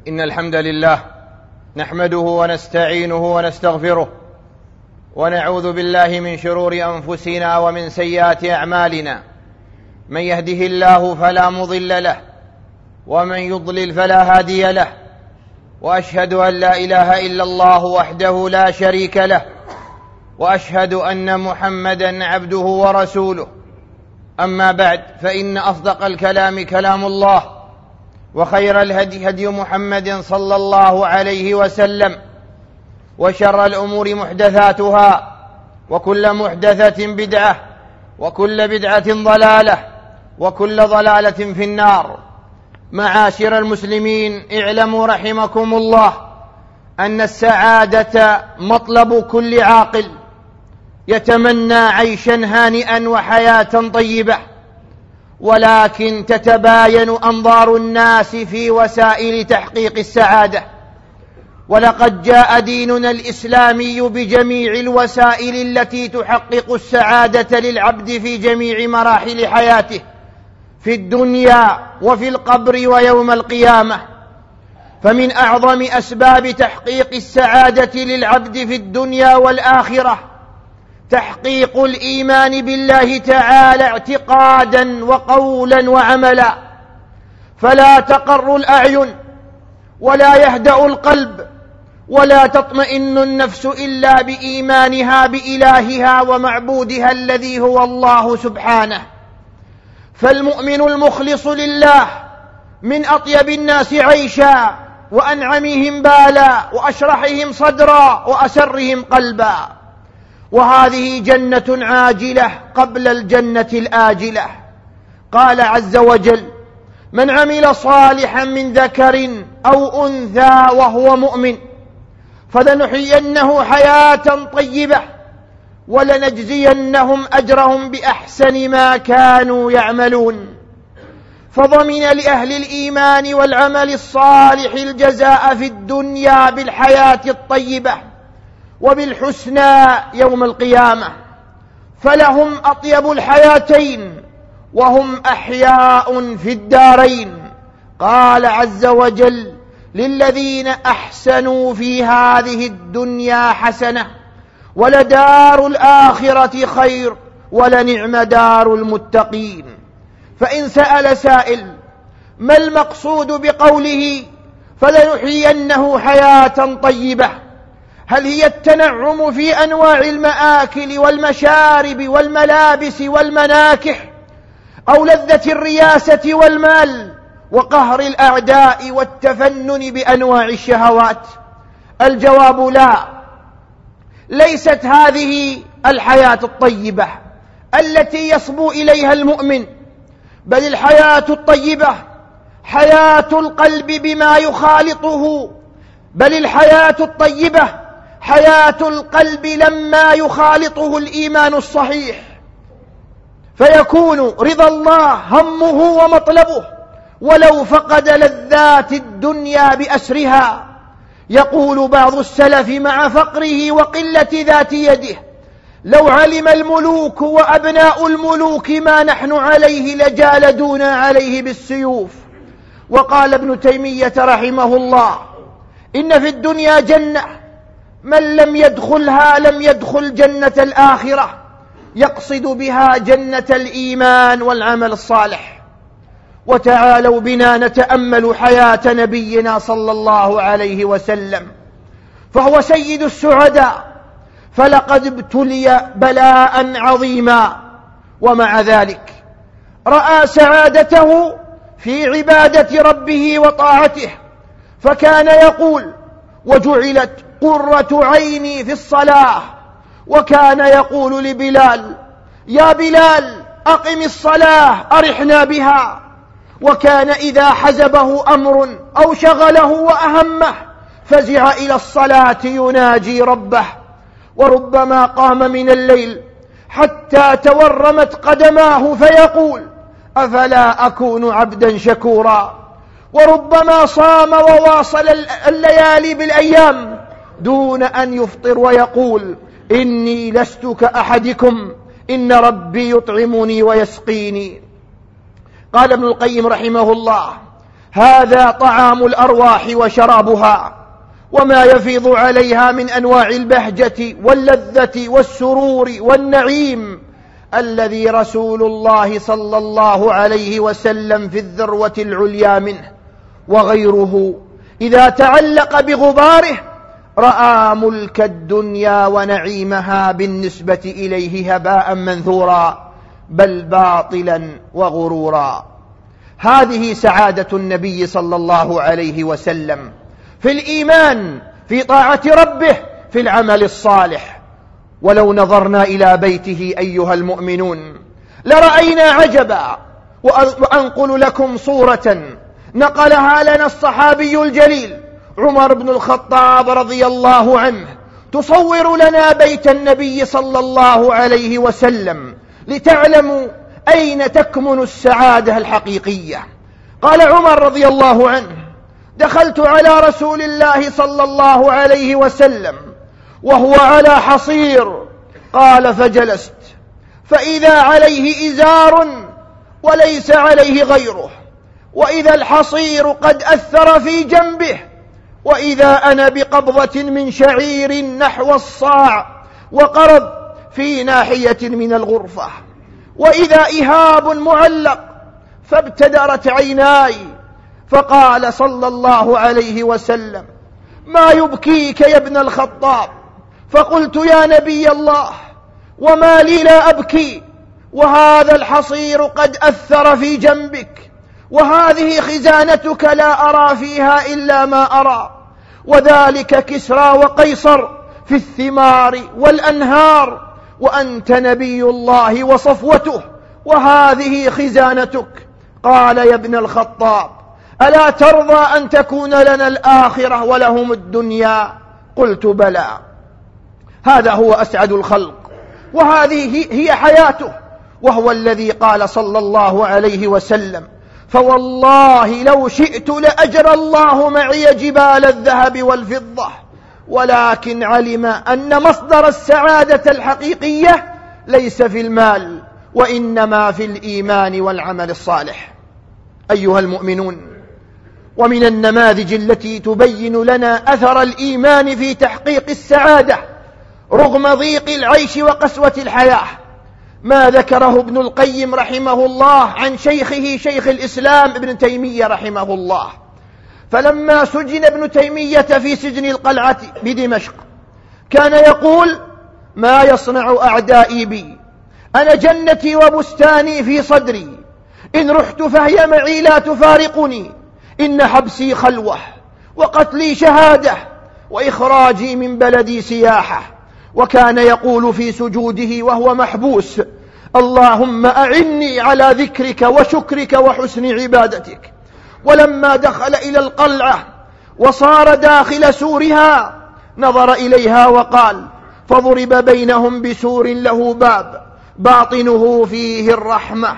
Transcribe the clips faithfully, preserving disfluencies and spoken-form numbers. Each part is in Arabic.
إن الحمد لله نحمده ونستعينه ونستغفره ونعوذ بالله من شرور أنفسنا ومن سيئات أعمالنا. من يهده الله فلا مضل له ومن يضلل فلا هادي له، وأشهد أن لا إله إلا الله وحده لا شريك له، وأشهد أن محمدا عبده ورسوله. أما بعد، فإن أصدق الكلام كلام الله، وخير الهدي هدي محمد صلى الله عليه وسلم، وشر الأمور محدثاتها، وكل محدثة بدعة، وكل بدعة ضلالة، وكل ضلالة في النار. معاشر المسلمين، اعلموا رحمكم الله أن السعادة مطلب كل عاقل يتمنى عيشا هانئا وحياة طيبة، ولكن تتباين أنظار الناس في وسائل تحقيق السعادة. ولقد جاء ديننا الإسلامي بجميع الوسائل التي تحقق السعادة للعبد في جميع مراحل حياته، في الدنيا وفي القبر ويوم القيامة. فمن أعظم أسباب تحقيق السعادة للعبد في الدنيا والآخرة تحقيق الإيمان بالله تعالى اعتقادا وقولا وعملا، فلا تقر الأعين ولا يهدأ القلب ولا تطمئن النفس إلا بإيمانها بإلهها ومعبودها الذي هو الله سبحانه. فالمؤمن المخلص لله من أطيب الناس عيشا، وأنعمهم بالا، وأشرحهم صدرا، وأسرهم قلبا. وهذه جنة عاجلة قبل الجنة الآجلة. قال عز وجل: من عمل صالحا من ذكر أو أنثى وهو مؤمن فلنحيينه حياة طيبة ولنجزينهم أجرهم بأحسن ما كانوا يعملون. فضمن لأهل الإيمان والعمل الصالح الجزاء في الدنيا بالحياة الطيبة وبالحسنى يوم القيامة، فلهم أطيب الحياتين وهم أحياء في الدارين. قال عز وجل: للذين أحسنوا في هذه الدنيا حسنة ولدار الآخرة خير ولنعم دار المتقين. فإن سأل سائل: ما المقصود بقوله فلنحيينه حياة طيبة؟ هل هي التنعم في أنواع المآكل والمشارب والملابس والمناكح، أو لذة الرياسة والمال وقهر الأعداء والتفنن بأنواع الشهوات؟ الجواب لا، ليست هذه الحياة الطيبة التي يصبو إليها المؤمن، بل الحياة الطيبة حياة القلب بما يخالطه، بل الحياة الطيبة حياة القلب لما يخالطه الإيمان الصحيح، فيكون رضا الله همه ومطلبه ولو فقد لذات الدنيا بأسرها. يقول بعض السلف مع فقره وقلة ذات يده: لو علم الملوك وأبناء الملوك ما نحن عليه لجالدونا عليه بالسيوف. وقال ابن تيمية رحمه الله: إن في الدنيا جنة من لم يدخلها لم يدخل جنة الآخرة، يقصد بها جنة الإيمان والعمل الصالح. وتعالوا بنا نتأمل حياة نبينا صلى الله عليه وسلم، فهو سيد السعداء، فلقد ابتلي بلاء عظيما، ومع ذلك رأى سعادته في عبادة ربه وطاعته، فكان يقول: وجعلت قرة عيني في الصلاة. وكان يقول لبلال: يا بلال أقم الصلاة أرحنا بها. وكان إذا حزبه أمر أو شغله وأهمه فزع إلى الصلاة يناجي ربه. وربما قام من الليل حتى تورمت قدماه فيقول: أفلا أكون عبدا شكورا. وربما صام وواصل الليالي بالأيام دون أن يفطر ويقول: إني لست كأحدكم إن ربي يطعمني ويسقيني. قال ابن القيم رحمه الله: هذا طعام الأرواح وشرابها، وما يفيض عليها من أنواع البهجة واللذة والسرور والنعيم الذي رسول الله صلى الله عليه وسلم في الذروة العليا منه، وغيره إذا تعلق بغباره رأى ملك الدنيا ونعيمها بالنسبة إليه هباء منثورا، بل باطلا وغرورا. هذه سعادة النبي صلى الله عليه وسلم في الإيمان، في طاعة ربه، في العمل الصالح. ولو نظرنا إلى بيته أيها المؤمنون لرأينا عجبا. وأنقل لكم صورة نقلها لنا الصحابي الجليل عمر بن الخطاب رضي الله عنه، تصور لنا بيت النبي صلى الله عليه وسلم لتعلموا أين تكمن السعادة الحقيقية. قال عمر رضي الله عنه: دخلت على رسول الله صلى الله عليه وسلم وهو على حصير، قال فجلست، فإذا عليه إزار وليس عليه غيره، وإذا الحصير قد أثر في جنبه، وإذا أنا بقبضة من شعير نحو الصاع وقرب في ناحية من الغرفة، وإذا إهاب معلق، فابتدرت عيناي، فقال صلى الله عليه وسلم: ما يبكيك يا ابن الخطاب؟ فقلت: يا نبي الله، وما لي لا أبكي وهذا الحصير قد أثر في جنبك، وهذه خزانتك لا أرى فيها إلا ما أرى، وذلك كسرى وقيصر في الثمار والأنهار، وأنت نبي الله وصفوته، وهذه خزانتك. قال: يا ابن الخطاب، ألا ترضى أن تكون لنا الآخرة ولهم الدنيا؟ قلت: بلى. هذا هو أسعد الخلق، وهذه هي حياته، وهو الذي قال صلى الله عليه وسلم: فوالله لو شئت لأجرى الله معي جبال الذهب والفضة، ولكن علم أن مصدر السعادة الحقيقية ليس في المال، وإنما في الإيمان والعمل الصالح. أيها المؤمنون، ومن النماذج التي تبين لنا أثر الإيمان في تحقيق السعادة رغم ضيق العيش وقسوة الحياة ما ذكره ابن القيم رحمه الله عن شيخه شيخ الإسلام ابن تيمية رحمه الله. فلما سجن ابن تيمية في سجن القلعة بدمشق كان يقول: ما يصنع أعدائي بي؟ أنا جنتي وبستاني في صدري، إن رحت فهي معي لا تفارقني، إن حبسي خلوة، وقتلي شهادة، وإخراجي من بلدي سياحة. وكان يقول في سجوده وهو محبوس: اللهم أعني على ذكرك وشكرك وحسن عبادتك. ولما دخل إلى القلعة وصار داخل سورها نظر إليها وقال: فضرب بينهم بسور له باب باطنه فيه الرحمة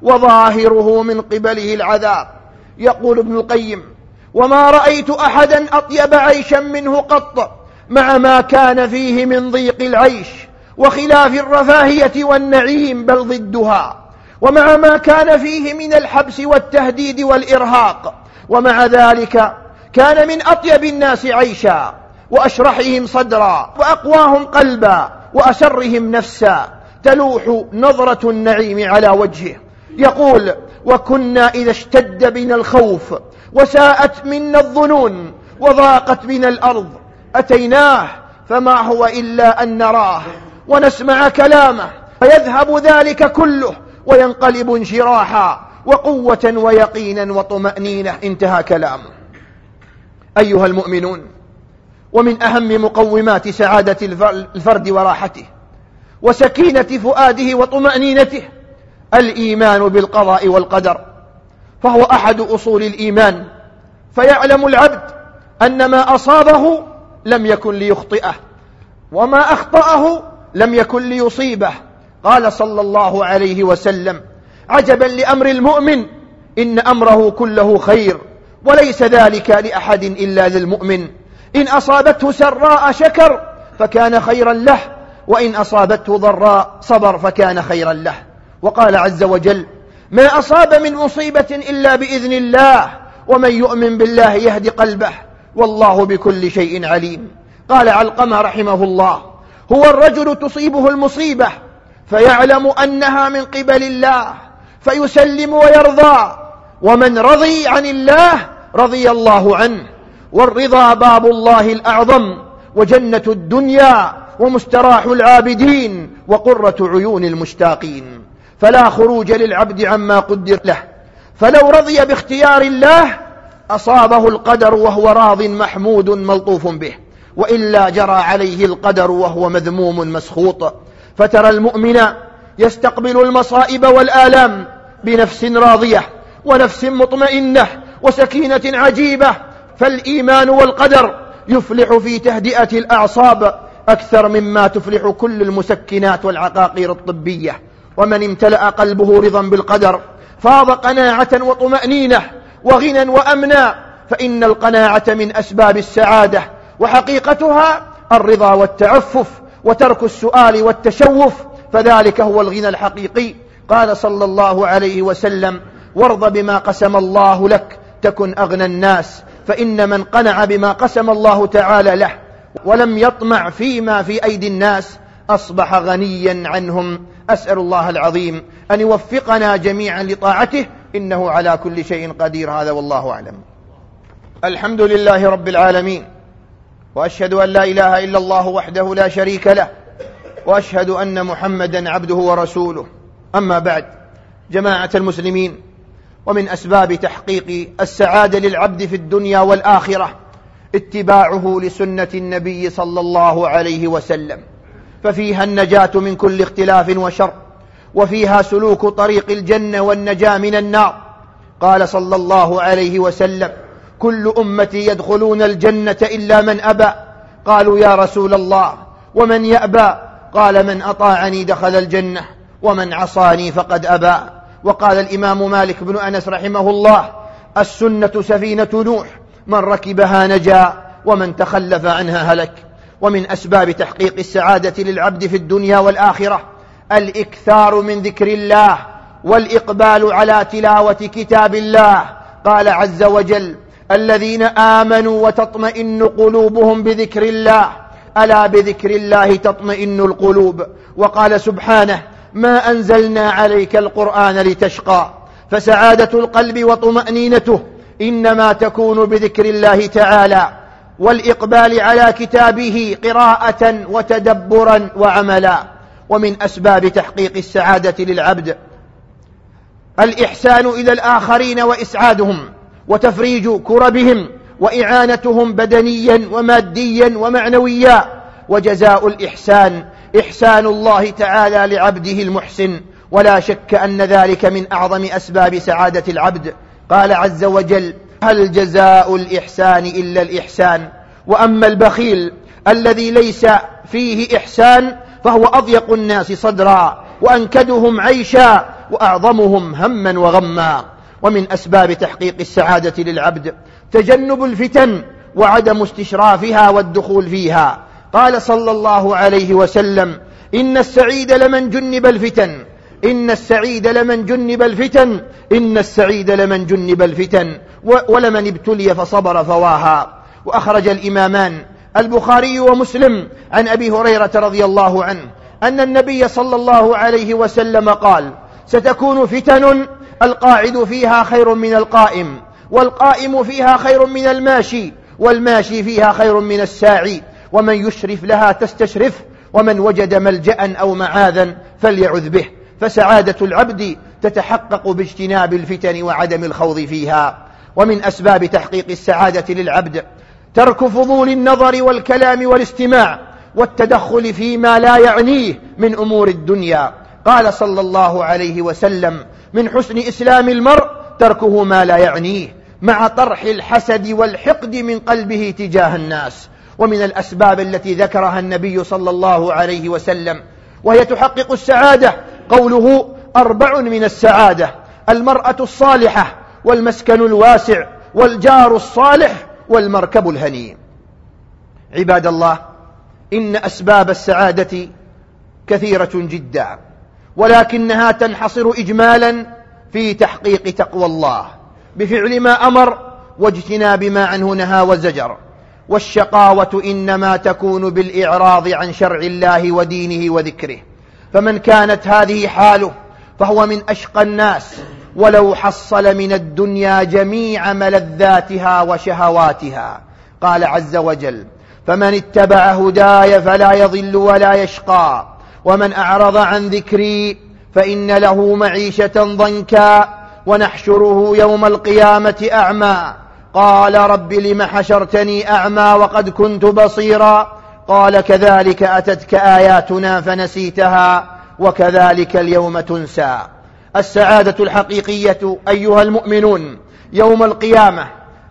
وظاهره من قبله العذاب. يقول ابن القيم: وما رأيت أحدا أطيب عيشا منه قط، مع ما كان فيه من ضيق العيش وخلاف الرفاهية والنعيم بل ضدها، ومع ما كان فيه من الحبس والتهديد والإرهاق، ومع ذلك كان من أطيب الناس عيشا وأشرحهم صدرا وأقواهم قلبا وأسرهم نفسا، تلوح نظرة النعيم على وجهه. يقول: وكنا إذا اشتد بنا الخوف وساءت منا الظنون وضاقت بنا الأرض أتيناه، فما هو إلا أن نراه ونسمع كلامه، فيذهب ذلك كله وينقلب انشراحا وقوة ويقينا وطمأنينة. انتهى كلامه. أيها المؤمنون، ومن أهم مقومات سعادة الفرد وراحته وسكينة فؤاده وطمأنينته الإيمان بالقضاء والقدر، فهو أحد أصول الإيمان. فيعلم العبد أن ما أصابه لم يكن ليخطئه، وما أخطأه لم يكن ليصيبه. قال صلى الله عليه وسلم: عجبا لأمر المؤمن، إن أمره كله خير، وليس ذلك لأحد إلا للمؤمن. إن أصابته سراء شكر فكان خيرا له، وإن أصابته ضراء صبر فكان خيرا له. وقال عز وجل: ما أصاب من مصيبة إلا بإذن الله، ومن يؤمن بالله يهدي قلبه والله بكل شيء عليم. قال علقمة رحمه الله: هو الرجل تصيبه المصيبة فيعلم أنها من قبل الله فيسلم ويرضى، ومن رضي عن الله رضي الله عنه، والرضا باب الله الأعظم وجنة الدنيا ومستراح العابدين وقرة عيون المشتاقين، فلا خروج للعبد عما قدر له، فلو رضي باختيار الله أصابه القدر وهو راض محمود ملطوف به، وإلا جرى عليه القدر وهو مذموم مسخوط. فترى المؤمن يستقبل المصائب والآلام بنفس راضية ونفس مطمئنة وسكينة عجيبة، فالإيمان والقدر يفلح في تهدئة الأعصاب أكثر مما تفلح كل المسكنات والعقاقير الطبية. ومن امتلأ قلبه رضا بالقدر فاض قناعة وطمأنينة وغنى وأمنا، فإن القناعة من أسباب السعادة، وحقيقتها الرضا والتعفف وترك السؤال والتشوف، فذلك هو الغنى الحقيقي. قال صلى الله عليه وسلم: وارض بما قسم الله لك تكن أغنى الناس، فإن من قنع بما قسم الله تعالى له ولم يطمع فيما في أيدي الناس أصبح غنيا عنهم. أسأل الله العظيم أن يوفقنا جميعا لطاعته، إنه على كل شيء قدير. هذا والله أعلم. الحمد لله رب العالمين، وأشهد أن لا إله إلا الله وحده لا شريك له، وأشهد أن محمدا عبده ورسوله. أما بعد، جماعة المسلمين، ومن أسباب تحقيق السعادة للعبد في الدنيا والآخرة اتباعه لسنة النبي صلى الله عليه وسلم، ففيها النجاة من كل اختلاف وشر، وفيها سلوك طريق الجنة والنجاة من النار. قال صلى الله عليه وسلم: كل أمتي يدخلون الجنة إلا من أبى. قالوا: يا رسول الله ومن يأبى؟ قال: من أطاعني دخل الجنة ومن عصاني فقد أبى. وقال الإمام مالك بن أنس رحمه الله: السنة سفينة نوح، من ركبها نجا ومن تخلف عنها هلك. ومن أسباب تحقيق السعادة للعبد في الدنيا والآخرة الإكثار من ذكر الله والإقبال على تلاوة كتاب الله. قال عز وجل: الذين آمنوا وتطمئن قلوبهم بذكر الله، ألا بذكر الله تطمئن القلوب. وقال سبحانه: ما أنزلنا عليك القرآن لتشقى. فسعادة القلب وطمأنينته إنما تكون بذكر الله تعالى والإقبال على كتابه قراءة وتدبرا وعملا. ومن أسباب تحقيق السعادة للعبد الإحسان إلى الآخرين وإسعادهم وتفريج كربهم وإعانتهم بدنيا وماديا ومعنويا. وجزاء الإحسان إحسان الله تعالى لعبده المحسن، ولا شك أن ذلك من أعظم أسباب سعادة العبد. قال عز وجل: هل جزاء الإحسان إلا الإحسان. وأما البخيل الذي ليس فيه إحسان فهو أضيق الناس صدرا وأنكدهم عيشا وأعظمهم هما وغما. ومن أسباب تحقيق السعادة للعبد تجنب الفتن وعدم استشرافها والدخول فيها. قال صلى الله عليه وسلم: إن السعيد لمن جنب الفتن، إن السعيد لمن جنب الفتن، إن السعيد لمن جنب الفتن، ولمن ابتلي فصبر فواها. وأخرج الإمامان البخاري ومسلم عن أبي هريرة رضي الله عنه أن النبي صلى الله عليه وسلم قال: ستكون فتن القاعد فيها خير من القائم، والقائم فيها خير من الماشي، والماشي فيها خير من الساعي، ومن يشرف لها تستشرف، ومن وجد ملجأ أو معاذا فليعذ به. فسعادة العبد تتحقق باجتناب الفتن وعدم الخوض فيها. ومن أسباب تحقيق السعادة للعبد ترك فضول النظر والكلام والاستماع والتدخل فيما لا يعنيه من أمور الدنيا. قال صلى الله عليه وسلم: من حسن إسلام المرء تركه ما لا يعنيه، مع طرح الحسد والحقد من قلبه تجاه الناس. ومن الأسباب التي ذكرها النبي صلى الله عليه وسلم وهي تحقق السعادة قوله: أربع من السعادة: المرأة الصالحة، والمسكن الواسع، والجار الصالح، والمركب الهني. عباد الله، إن أسباب السعادة كثيرة جدا، ولكنها تنحصر إجمالا في تحقيق تقوى الله بفعل ما أمر واجتناب ما عنه نهى وزجر. والشقاوة إنما تكون بالإعراض عن شرع الله ودينه وذكره، فمن كانت هذه حاله فهو من أشقى الناس، ولو حصل من الدنيا جميع ملذاتها وشهواتها. قال عز وجل: فمن اتبع هداي فلا يضل ولا يشقى، ومن أعرض عن ذكري فإن له معيشة ضنكا ونحشره يوم القيامة أعمى. قال: رب لم حشرتني أعمى وقد كنت بصيرا. قال: كذلك أتتك آياتنا فنسيتها وكذلك اليوم تنسى. السعادة الحقيقية أيها المؤمنون يوم القيامة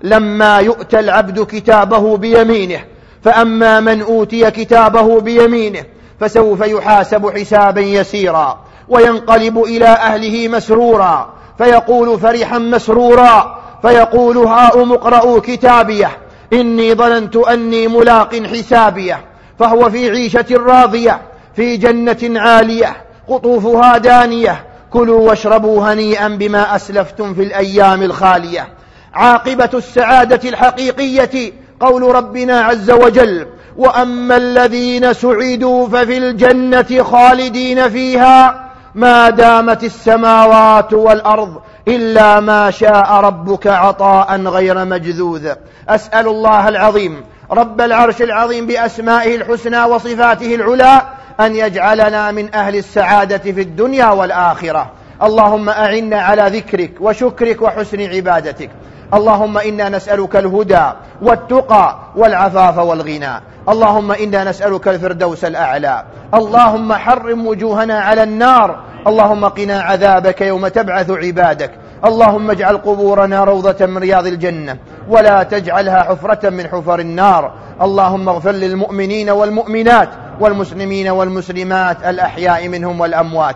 لما يؤتى العبد كتابه بيمينه، فأما من أوتي كتابه بيمينه فسوف يحاسب حسابا يسيرا وينقلب إلى أهله مسرورا، فيقول فرحا مسرورا، فيقول: هاؤم اقرءوا كتابيه إني ظننت أني ملاق حسابيه. فهو في عيشة راضية في جنة عالية قطوفها دانية، كلوا واشربوا هنيئا بما أسلفتم في الأيام الخالية. عاقبة السعادة الحقيقية قول ربنا عز وجل: وأما الذين سعدوا ففي الجنة خالدين فيها ما دامت السماوات والأرض إلا ما شاء ربك عطاء غير مجذوذ. أسأل الله العظيم رب العرش العظيم بأسمائه الحسنى وصفاته العلى أن يجعلنا من أهل السعادة في الدنيا والآخرة. اللهم أعنا على ذكرك وشكرك وحسن عبادتك. اللهم إنا نسألك الهدى والتقى والعفاف والغنى. اللهم إنا نسألك الفردوس الأعلى. اللهم حرم وجوهنا على النار. اللهم قنا عذابك يوم تبعث عبادك. اللهم اجعل قبورنا روضة من رياض الجنة ولا تجعلها حفرة من حفر النار. اللهم اغفر للمؤمنين والمؤمنات والمسلمين والمسلمات الأحياء منهم والأموات.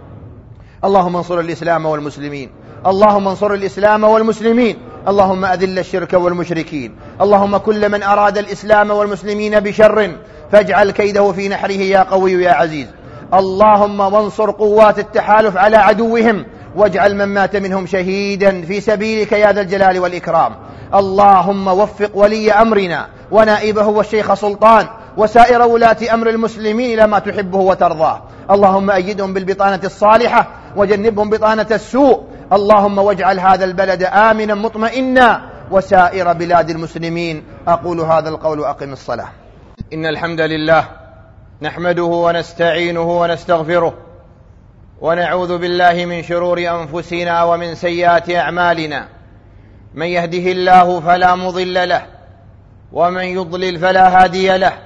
اللهم انصر الإسلام والمسلمين. اللهم انصر الإسلام والمسلمين. اللهم أذل الشرك والمشركين. اللهم كل من أراد الإسلام والمسلمين بشر فاجعل كيده في نحره يا قوي يا عزيز. اللهم وانصر قوات التحالف على عدوهم واجعل من مات منهم شهيدا في سبيلك يا ذا الجلال والإكرام. اللهم وفق ولي أمرنا ونائبه والشيخ سلطان وسائر ولاة أمر المسلمين إلى ما تحبه وترضاه. اللهم أيدهم بالبطانة الصالحة وجنبهم بطانة السوء. اللهم واجعل هذا البلد آمنا مطمئنا وسائر بلاد المسلمين. أقول هذا القول وأقم الصلاة. إن الحمد لله نحمده ونستعينه ونستغفره ونعوذ بالله من شرور أنفسنا ومن سيئات أعمالنا. من يهده الله فلا مضل له ومن يضلل فلا هادي له،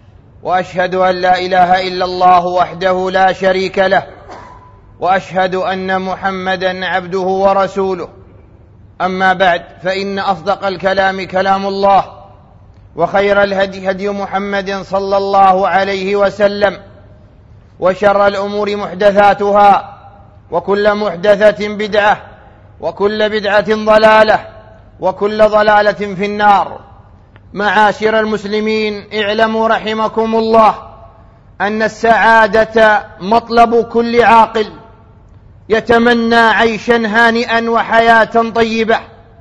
وأشهد أن لا إله إلا الله وحده لا شريك له، وأشهد أن محمدا عبده ورسوله. أما بعد، فإن أصدق الكلام كلام الله، وخير الهدي هدي محمد صلى الله عليه وسلم، وشر الأمور محدثاتها، وكل محدثة بدعة، وكل بدعة ضلالة، وكل ضلالة في النار. معاشر المسلمين، اعلموا رحمكم الله أن السعادة مطلب كل عاقل يتمنى عيشا هانئا وحياة طيبة،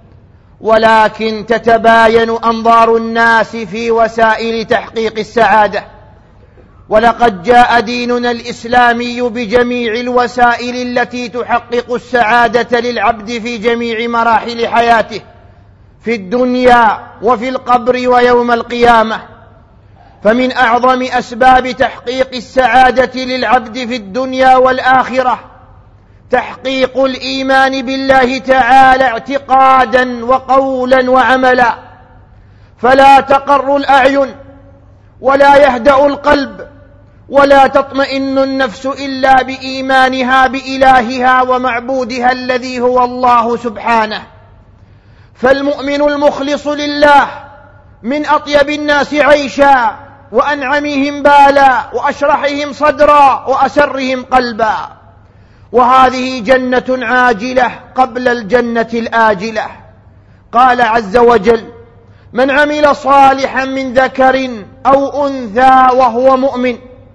ولكن تتباين أنظار الناس في وسائل تحقيق السعادة. ولقد جاء ديننا الإسلامي بجميع الوسائل التي تحقق السعادة للعبد في جميع مراحل حياته، في الدنيا وفي القبر ويوم القيامة. فمن أعظم أسباب تحقيق السعادة للعبد في الدنيا والآخرة تحقيق الإيمان بالله تعالى اعتقادا وقولا وعملا، فلا تقر الأعين ولا يهدأ القلب ولا تطمئن النفس إلا بإيمانها بإلهها ومعبودها الذي هو الله سبحانه. فالمؤمن المخلص لله من أطيب الناس عيشا وأنعمهم بالا وأشرحهم صدرا وأسرهم قلبا. وهذه جنة عاجلة قبل الجنة الآجلة. قال عز وجل: من عمل صالحا من ذكر أو أنثى وهو مؤمن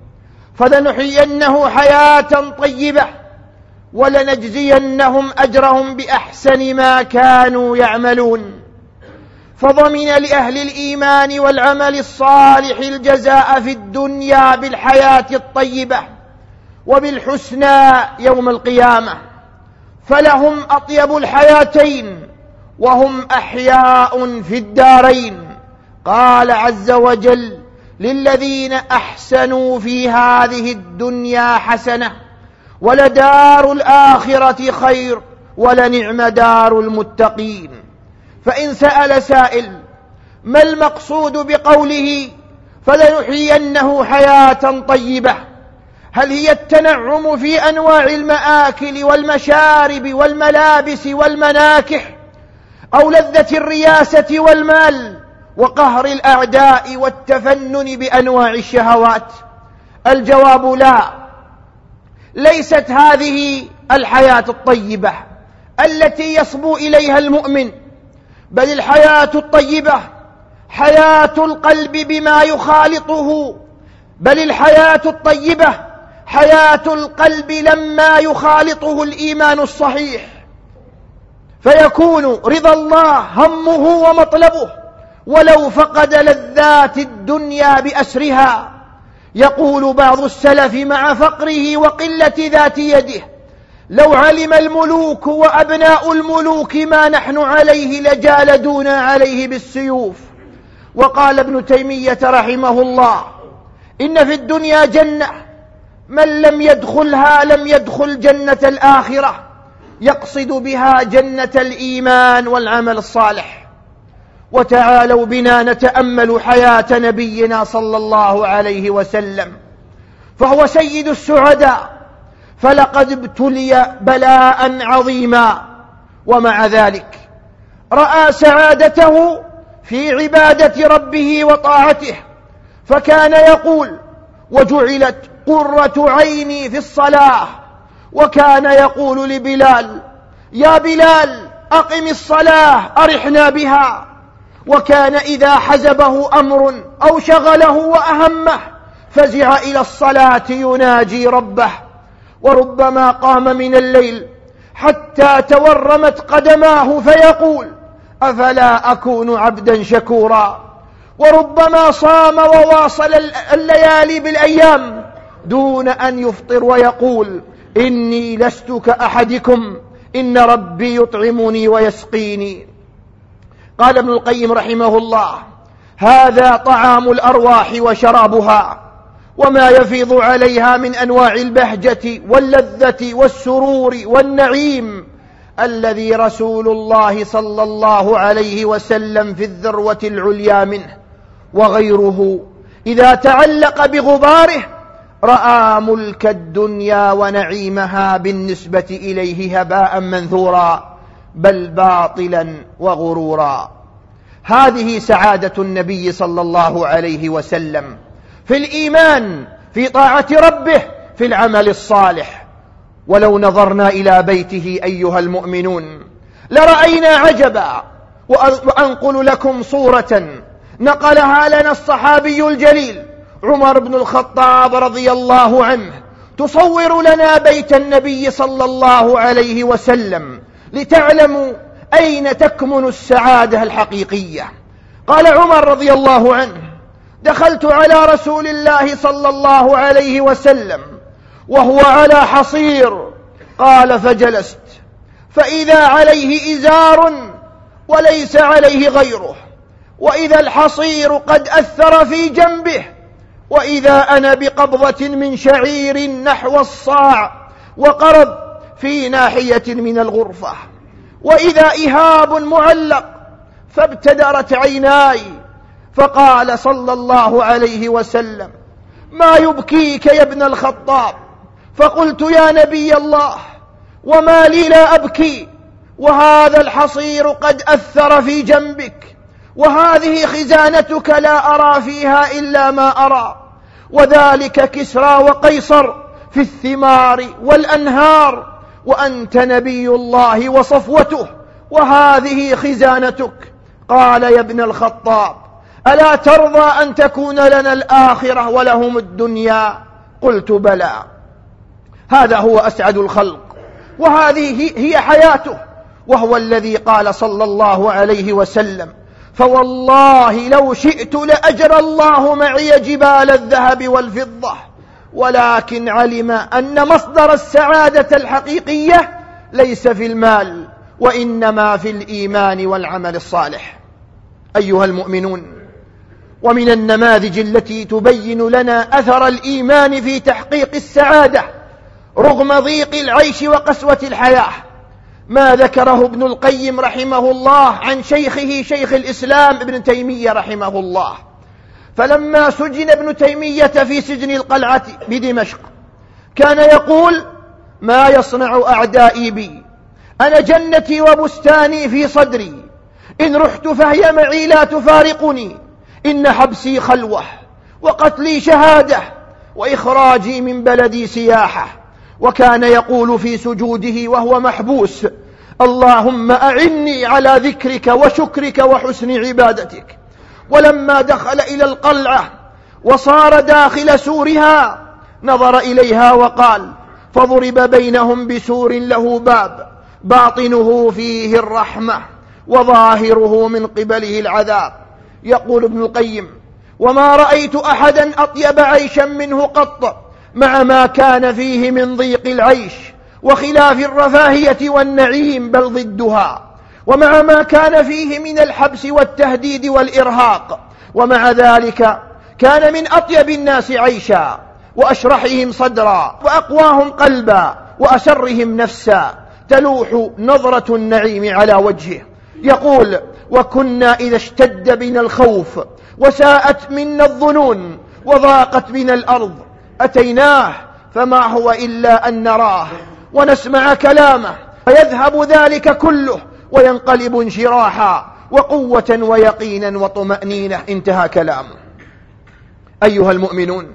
فلنحيينه حياة طيبة ولنجزينهم أجرهم بأحسن ما كانوا يعملون. فضمن لأهل الإيمان والعمل الصالح الجزاء في الدنيا بالحياة الطيبة وبالحسنى يوم القيامة، فلهم أطيب الحياتين وهم أحياء في الدارين. قال عز وجل: للذين أحسنوا في هذه الدنيا حسنة ولدار الآخرة خير ولنعم دار المتقين. فإن سأل سائل: ما المقصود بقوله فلنحيينه حياة طيبة؟ هل هي التنعم في أنواع المآكل والمشارب والملابس والمناكح، أو لذة الرياسة والمال وقهر الأعداء والتفنن بأنواع الشهوات؟ الجواب لا، ليست هذه الحياة الطيبة التي يصبو إليها المؤمن، بل الحياة الطيبة حياة القلب بما يخالطه، بل الحياة الطيبة حياة القلب لما يخالطه الإيمان الصحيح، فيكون رضا الله همه ومطلبه ولو فقد لذات الدنيا بأسرها. يقول بعض السلف مع فقره وقلة ذات يده: لو علم الملوك وأبناء الملوك ما نحن عليه لجالدونا عليه بالسيوف. وقال ابن تيمية رحمه الله: إن في الدنيا جنة من لم يدخلها لم يدخل جنة الآخرة، يقصد بها جنة الإيمان والعمل الصالح. وتعالوا بنا نتأمل حياة نبينا صلى الله عليه وسلم، فهو سيد السعداء، فلقد ابتلي بلاء عظيما، ومع ذلك رأى سعادته في عبادة ربه وطاعته، فكان يقول: وجعلت قرة عيني في الصلاة. وكان يقول لبلال: يا بلال أقم الصلاة أرحنا بها. وكان إذا حزبه أمر أو شغله وأهمه فزع إلى الصلاة يناجي ربه. وربما قام من الليل حتى تورمت قدماه فيقول: أفلا أكون عبدا شكورا. وربما صام وواصل الليالي بالأيام دون أن يفطر ويقول: إني لست كأحدكم إن ربي يطعمني ويسقيني. قال ابن القيم رحمه الله: هذا طعام الأرواح وشرابها، وما يفيض عليها من أنواع البهجة واللذة والسرور والنعيم الذي رسول الله صلى الله عليه وسلم في الذروة العليا منه، وغيره إذا تعلق بغباره رأى ملك الدنيا ونعيمها بالنسبة إليه هباء منثورا، بل باطلا وغرورا. هذه سعادة النبي صلى الله عليه وسلم في الإيمان، في طاعة ربه، في العمل الصالح. ولو نظرنا إلى بيته أيها المؤمنون لرأينا عجبا. وأنقل لكم صورة نقلها لنا الصحابي الجليل عمر بن الخطاب رضي الله عنه، تصور لنا بيت النبي صلى الله عليه وسلم لتعلموا أين تكمن السعادة الحقيقية. قال عمر رضي الله عنه: دخلت على رسول الله صلى الله عليه وسلم وهو على حصير. قال: فجلست فإذا عليه إزار وليس عليه غيره، وإذا الحصير قد أثر في جنبه، وإذا أنا بقبضة من شعير نحو الصاع وقرب في ناحية من الغرفة، وإذا إهاب معلق، فابتدرت عيناي. فقال صلى الله عليه وسلم: ما يبكيك يا ابن الخطاب؟ فقلت: يا نبي الله، وما لي لا أبكي وهذا الحصير قد أثر في جنبك، وهذه خزانتك لا أرى فيها إلا ما أرى، وذلك كسرى وقيصر في الثمار والأنهار، وأنت نبي الله وصفوته، وهذه خزانتك. قال: يا ابن الخطاب، ألا ترضى أن تكون لنا الآخرة ولهم الدنيا؟ قلت: بلى. هذا هو أسعد الخلق، وهذه هي حياته، وهو الذي قال صلى الله عليه وسلم: فوالله لو شئت لأجرى الله معي جبال الذهب والفضة، ولكن علم أن مصدر السعادة الحقيقية ليس في المال، وإنما في الإيمان والعمل الصالح. أيها المؤمنون، ومن النماذج التي تبين لنا أثر الإيمان في تحقيق السعادة رغم ضيق العيش وقسوة الحياة ما ذكره ابن القيم رحمه الله عن شيخه شيخ الإسلام ابن تيمية رحمه الله. فلما سجن ابن تيمية في سجن القلعة بدمشق كان يقول: ما يصنع أعدائي بي؟ أنا جنتي وبستاني في صدري، إن رحت فهي معي لا تفارقني، إن حبسي خلوة وقتلي شهادة وإخراجي من بلدي سياحة. وكان يقول في سجوده وهو محبوس: اللهم أعني على ذكرك وشكرك وحسن عبادتك. ولما دخل إلى القلعة وصار داخل سورها نظر إليها وقال: فضرب بينهم بسور له باب باطنه فيه الرحمة وظاهره من قبله العذاب. يقول ابن القيم: وما رأيت أحدا أطيب عيشا منه قط، مع ما كان فيه من ضيق العيش وخلاف الرفاهية والنعيم بل ضدها، ومع ما كان فيه من الحبس والتهديد والإرهاق، ومع ذلك كان من أطيب الناس عيشا وأشرحهم صدرا وأقواهم قلبا وأسرهم نفسا، تلوح نظرة النعيم على وجهه. يقول: وكنا إذا اشتد بنا الخوف وساءت منا الظنون وضاقت بنا الأرض أتيناه، فما هو إلا أن نراه ونسمع كلامه فيذهب ذلك كله وينقلب انشراحا وقوة ويقينا وطمأنينة. انتهى كلامه. أيها المؤمنون،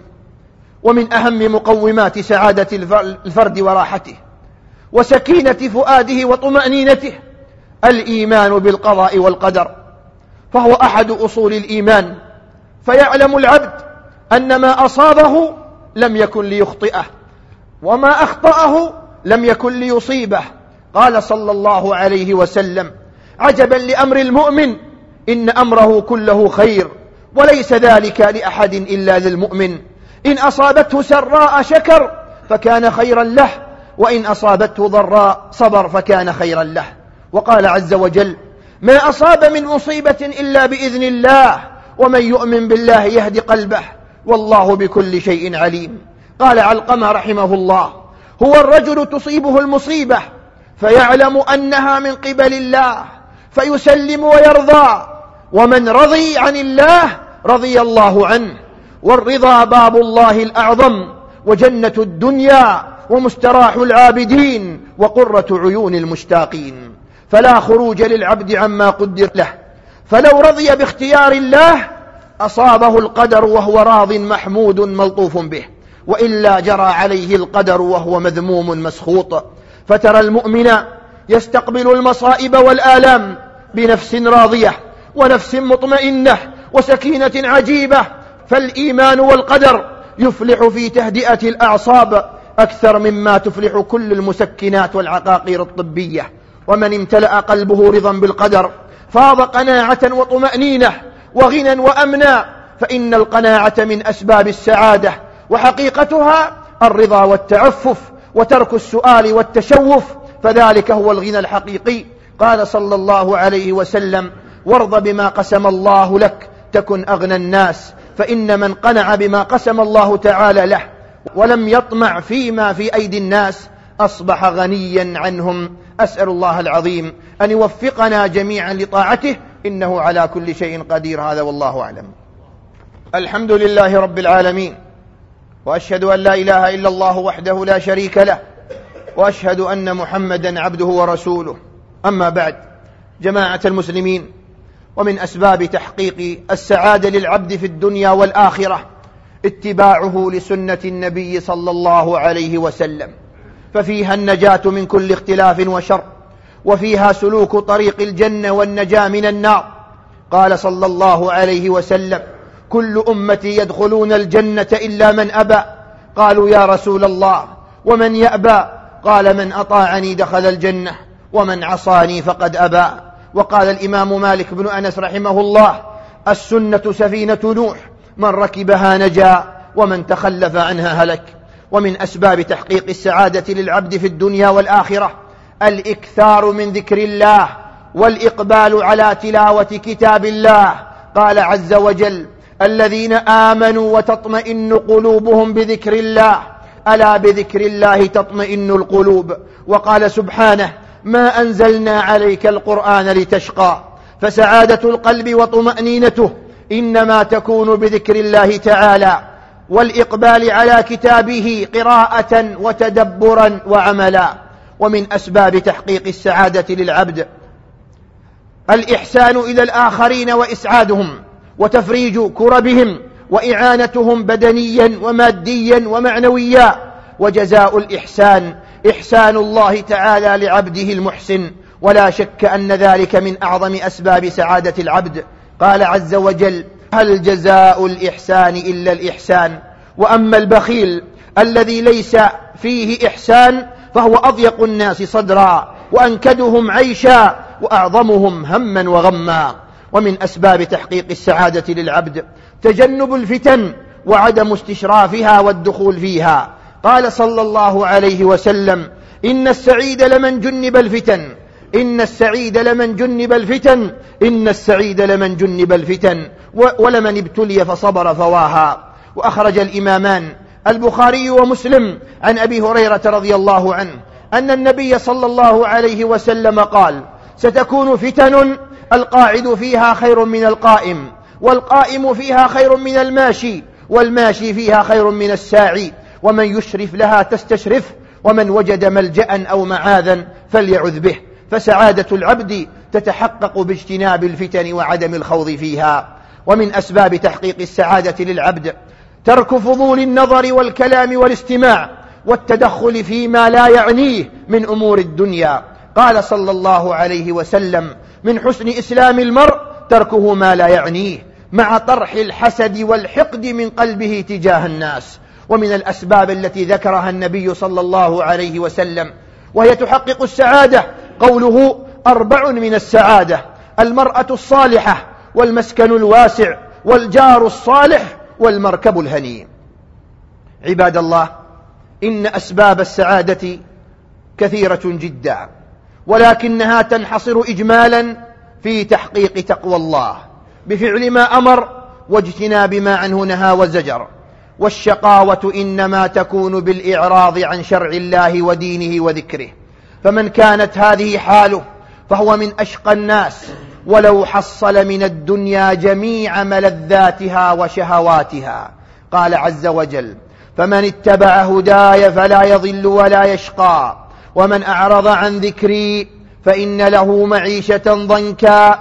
ومن أهم مقومات سعادة الفرد وراحته وسكينة فؤاده وطمأنينته الإيمان بالقضاء والقدر، فهو أحد أصول الإيمان. فيعلم العبد أن ما أصابه لم يكن ليخطئه، وما أخطأه لم يكن ليصيبه. قال صلى الله عليه وسلم: عجبا لأمر المؤمن، إن أمره كله خير، وليس ذلك لأحد إلا للمؤمن. إن أصابته سراء شكر فكان خيرا له، وإن أصابته ضراء صبر فكان خيرا له. وقال عز وجل: ما أصاب من مصيبة إلا بإذن الله، ومن يؤمن بالله يهدي قلبه، والله بكل شيء عليم. قال علقمة رحمه الله: هو الرجل تصيبه المصيبة فيعلم أنها من قبل الله فيسلم ويرضى، ومن رضي عن الله رضي الله عنه، والرضا باب الله الأعظم وجنة الدنيا ومستراح العابدين وقرة عيون المشتاقين. فلا خروج للعبد عما قدر له، فلو رضي باختيار الله أصابه القدر وهو راض محمود ملطوف به، وإلا جرى عليه القدر وهو مذموم مسخوط. فترى المؤمن يستقبل المصائب والآلام بنفس راضية ونفس مطمئنة وسكينة عجيبة. فالإيمان والقدر يفلح في تهدئة الأعصاب أكثر مما تفلح كل المسكنات والعقاقير الطبية. ومن امتلأ قلبه رضا بالقدر فاض قناعة وطمأنينة وغنى وأمنا، فإن القناعة من أسباب السعادة، وحقيقتها الرضا والتعفف وترك السؤال والتشوف، فذلك هو الغنى الحقيقي. قال صلى الله عليه وسلم: وارض بما قسم الله لك تكن أغنى الناس، فإن من قنع بما قسم الله تعالى له ولم يطمع فيما في أيدي الناس أصبح غنيا عنهم. أسأل الله العظيم أن يوفقنا جميعا لطاعته، إنه على كل شيء قدير. هذا والله أعلم. الحمد لله رب العالمين، وأشهد أن لا إله إلا الله وحده لا شريك له، وأشهد أن محمدا عبده ورسوله. أما بعد، جماعة المسلمين، ومن أسباب تحقيق السعادة للعبد في الدنيا والآخرة اتباعه لسنة النبي صلى الله عليه وسلم، ففيها النجاة من كل اختلاف وشر، وفيها سلوك طريق الجنة والنجاة من النار. قال صلى الله عليه وسلم: كل أمتي يدخلون الجنة إلا من أبى. قالوا: يا رسول الله، ومن يأبى؟ قال: من أطاعني دخل الجنة، ومن عصاني فقد أبى. وقال الإمام مالك بن أنس رحمه الله: السنة سفينة نوح، من ركبها نجا ومن تخلف عنها هلك. ومن أسباب تحقيق السعادة للعبد في الدنيا والآخرة الإكثار من ذكر الله والإقبال على تلاوة كتاب الله. قال عز وجل: الذين آمنوا وتطمئن قلوبهم بذكر الله، ألا بذكر الله تطمئن القلوب. وقال سبحانه: ما أنزلنا عليك القرآن لتشقى. فسعادة القلب وطمأنينته إنما تكون بذكر الله تعالى والإقبال على كتابه قراءة وتدبرا وعملا. ومن أسباب تحقيق السعادة للعبد الإحسان إلى الآخرين وإسعادهم وتفريج كربهم وإعانتهم بدنيا وماديا ومعنويا. وجزاء الإحسان إحسان الله تعالى لعبده المحسن، ولا شك أن ذلك من أعظم أسباب سعادة العبد. قال عز وجل: هل جزاء الإحسان إلا الإحسان. وأما البخيل الذي ليس فيه إحسان فهو أضيق الناس صدرا وأنكدهم عيشا وأعظمهم هما وغما. ومن أسباب تحقيق السعادة للعبد تجنب الفتن وعدم استشرافها والدخول فيها. قال صلى الله عليه وسلم: إن السعيد لمن جنب الفتن إن السعيد لمن جنب الفتن إن السعيد لمن جنب الفتن ولمن ابتلي فصبر فواها. وأخرج الإمامان البخاري ومسلم عن أبي هريرة رضي الله عنه أن النبي صلى الله عليه وسلم قال: ستكون فتن القاعد فيها خير من القائم، والقائم فيها خير من الماشي، والماشي فيها خير من الساعي، ومن يشرف لها تستشرف، ومن وجد ملجأ أو معاذا فليعذ به. فسعادة العبد تتحقق باجتناب الفتن وعدم الخوض فيها. ومن أسباب تحقيق السعادة للعبد ترك فضول النظر والكلام والاستماع والتدخل فيما لا يعنيه من أمور الدنيا. قال صلى الله عليه وسلم: من حسن إسلام المرء تركه ما لا يعنيه، مع طرح الحسد والحقد من قلبه تجاه الناس. ومن الأسباب التي ذكرها النبي صلى الله عليه وسلم وهي تحقق السعادة قوله: أربع من السعادة: المرأة الصالحة، والمسكن الواسع، والجار الصالح، والمركب الهني. عباد الله، إن أسباب السعادة كثيرة جدا، ولكنها تنحصر إجمالا في تحقيق تقوى الله بفعل ما أمر واجتناب ما عنه نهى وزجر. والشقاوة إنما تكون بالإعراض عن شرع الله ودينه وذكره، فمن كانت هذه حاله فهو من أشقى الناس، ولو حصل من الدنيا جميع ملذاتها وشهواتها. قال عز وجل: فمن اتبع هداي فلا يضل ولا يشقى، ومن أعرض عن ذكري فإن له معيشة ضنكا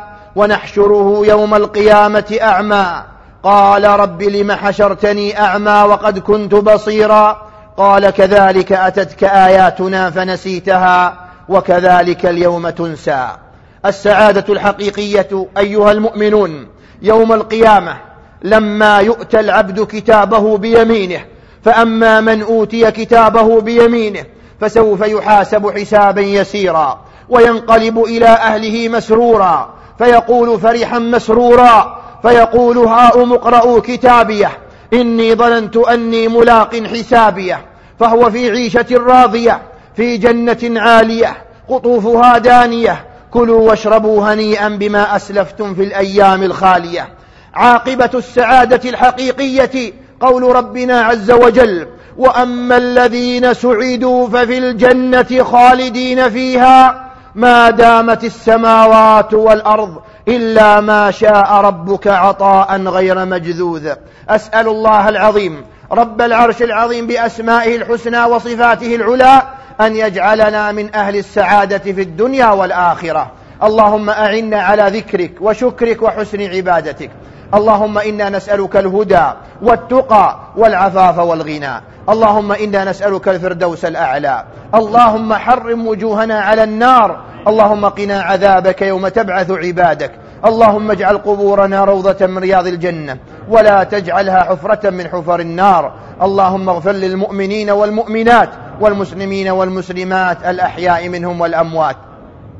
ونحشره يوم القيامة أعمى. قال: رب لم حشرتني أعمى وقد كنت بصيرا. قال: كذلك أتتك آياتنا فنسيتها وكذلك اليوم تنسى. السعادة الحقيقية أيها المؤمنون يوم القيامة لما يؤتى العبد كتابه بيمينه، فأما من أوتي كتابه بيمينه فسوف يحاسب حسابا يسيرا وينقلب إلى أهله مسرورا، فيقول فرحا مسرورا، فيقول: هاؤم اقرءوا كتابيه إني ظننت أني ملاق حسابيه. فهو في عيشة راضية في جنة عالية قطوفها دانية، كلوا واشربوا هنيئا بما أسلفتم في الأيام الخالية. عاقبة السعادة الحقيقية قول ربنا عز وجل: وأما الذين سعدوا ففي الجنة خالدين فيها ما دامت السماوات والأرض إلا ما شاء ربك عطاء غير مجذوذ. أسأل الله العظيم رب العرش العظيم بأسمائه الحسنى وصفاته العلى أن يجعلنا من أهل السعادة في الدنيا والآخرة. اللهم أعنا على ذكرك وشكرك وحسن عبادتك. اللهم إنا نسألك الهدى والتقى والعفاف والغنى. اللهم إنا نسألك الفردوس الأعلى. اللهم حرم وجوهنا على النار. اللهم قنا عذابك يوم تبعث عبادك. اللهم اجعل قبورنا روضة من رياض الجنة ولا تجعلها حفرة من حفر النار. اللهم اغفر للمؤمنين والمؤمنات والمسلمين والمسلمات الأحياء منهم والأموات.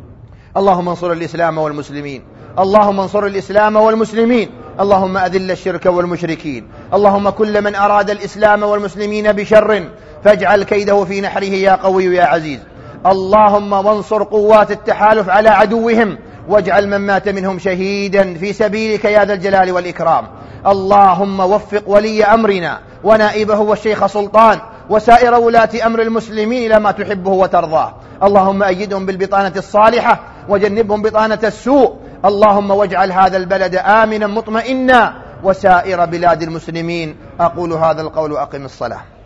اللهم انصر الإسلام والمسلمين، اللهم انصر الإسلام والمسلمين، اللهم أذل الشرك والمشركين، اللهم كل من أراد الإسلام والمسلمين بشر فاجعل كيده في نحره يا قوي يا عزيز. اللهم وانصر قوات التحالف على عدوهم، واجعل من مات منهم شهيدا في سبيلك يا ذا الجلال والإكرام. اللهم وفق ولي أمرنا ونائبه والشيخ سلطان وسائر ولاة أمر المسلمين إلى ما تحبه وترضاه. اللهم أيدهم بالبطانة الصالحة وجنبهم بطانة السوء. اللهم واجعل هذا البلد آمنا مطمئنا وسائر بلاد المسلمين. أقول هذا القول وأقم الصلاة.